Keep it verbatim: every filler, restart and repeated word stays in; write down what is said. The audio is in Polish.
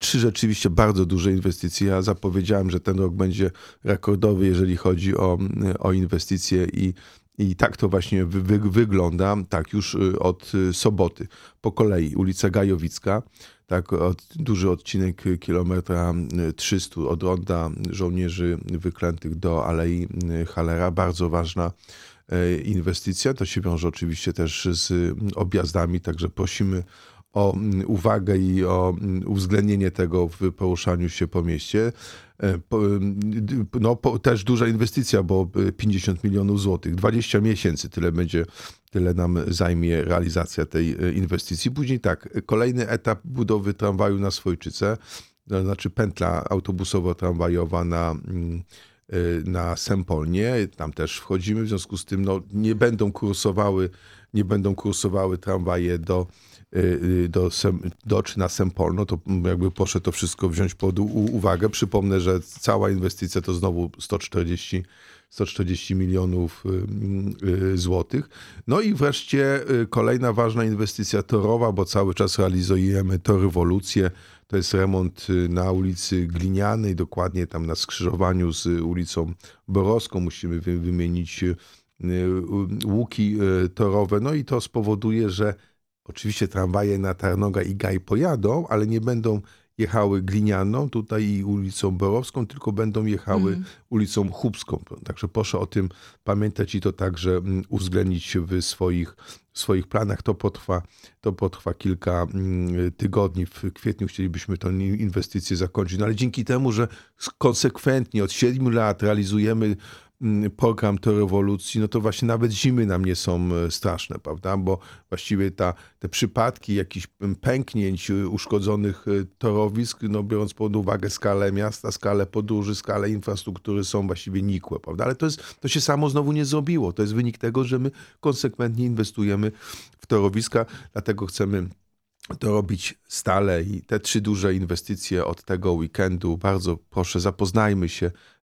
trzy rzeczywiście bardzo duże inwestycje. Ja zapowiedziałem, że ten rok będzie rekordowy, jeżeli chodzi o, o inwestycje i I tak to właśnie wy, wy, wygląda. Tak, już od soboty po kolei ulica Gajowicka, tak, od, duży odcinek kilometra trzysta od ronda żołnierzy wyklętych do Alei Hallera. Bardzo ważna inwestycja. To się wiąże oczywiście też z objazdami, także prosimy o uwagę i o uwzględnienie tego w poruszaniu się po mieście. No, też duża inwestycja, bo pięćdziesiąt milionów złotych, dwadzieścia miesięcy, tyle będzie, tyle nam zajmie realizacja tej inwestycji. Później tak, kolejny etap budowy tramwaju na Swojczyce, to znaczy pętla autobusowo-tramwajowa na, na Sempolnie. Tam też wchodzimy, w związku z tym no, nie będą kursowały, nie będą kursowały tramwaje do Do, do czy na Sempolno, to jakby proszę to wszystko wziąć pod uwagę. Przypomnę, że cała inwestycja to znowu sto czterdzieści, sto czterdzieści milionów złotych. No i wreszcie kolejna ważna inwestycja torowa, bo cały czas realizujemy Torywolucję. To jest remont na ulicy Glinianej, dokładnie tam na skrzyżowaniu z ulicą Borowską. Musimy wymienić łuki torowe. No i to spowoduje, że oczywiście tramwaje na Tarnoga i Gaj pojadą, ale nie będą jechały Glinianą tutaj i ulicą Borowską, tylko będą jechały mm. ulicą Chubską. Także proszę o tym pamiętać i to także uwzględnić w swoich, w swoich planach. To potrwa, to potrwa kilka tygodni. W kwietniu chcielibyśmy tę inwestycję zakończyć. No ale dzięki temu, że konsekwentnie od siedmiu lat realizujemy program Torywolucji, no to właśnie nawet zimy nam nie są straszne, prawda? Bo właściwie ta, te przypadki jakichś pęknięć, uszkodzonych torowisk, no biorąc pod uwagę skalę miasta, skalę podróży, skalę infrastruktury są właściwie nikłe, prawda? Ale to, jest, to się samo znowu nie zrobiło. To jest wynik tego, że my konsekwentnie inwestujemy w torowiska, dlatego chcemy to robić stale i te trzy duże inwestycje od tego weekendu, bardzo proszę, zapoznajmy się